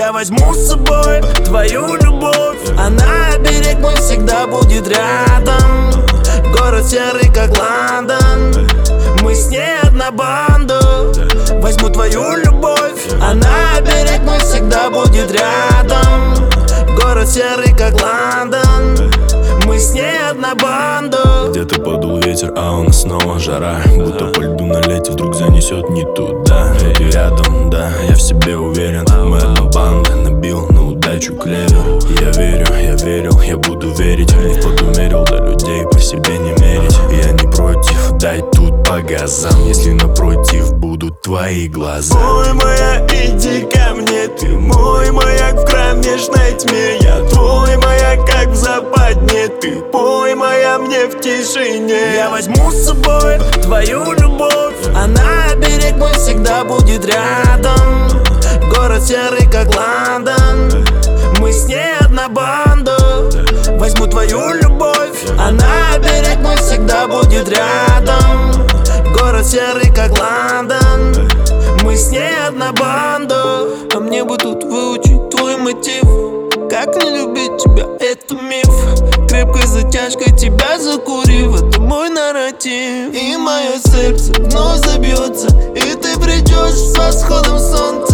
Я возьму с собой твою любовь, она берег мой всегда будет рядом. Город серый, как Лондон, мы с ней одна банда. Возьму твою любовь, она берег мой всегда будет рядом. Город серый, как Лондон, мы с ней одна банда. Где-то подул ветер, а у нас снова жара. Будто по льду на лете вдруг занесет не туда. Ты рядом, да, я в себе уверен. Мы одна банда, набил на удачу клевер. Я верил, я буду верить. Не в подумерил, до людей по себе не мерить. Я не против, дай тут по газам, если напротив будут твои глаза. Мой маяк, иди ко мне, ты мой маяк в кромешной тьме. Я твой маяк, как в западне, ты пой моя мне в тишине. Я возьму с собой твою любовь, она берег мой всегда будет рядом. Город серый, как Лондон, мы с ней одна банда. Возьму твою любовь, она берег мой всегда будет рядом. Город серый, как Лондон, мы с ней одна банда. А мне бы тут выучить твой мотив. Как не любить тебя, это миф. Крепкой затяжкой тебя закурив, это мой нарратив. И мое сердце вновь забьется, и ты придешь с восходом солнца.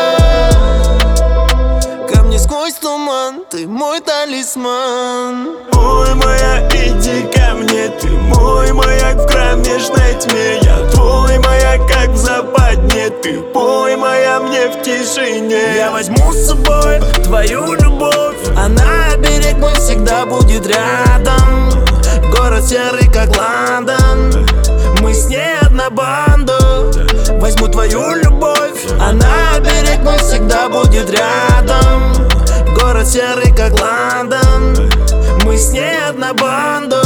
Ко мне сквозь туман, ты мой талисман. Мой маяк, иди ко мне, ты мой маяк в кромешной тьме. Я твой маяк, как в западне, ты пой моя мне в тишине. Я возьму с собой твою любовь, она берег мой всегда будет рядом. Город серый, как Лондон, мы с ней одна банда. Возьму твою любовь, она берег мой всегда будет рядом. Город серый, как Лондон, мы с ней одна банда.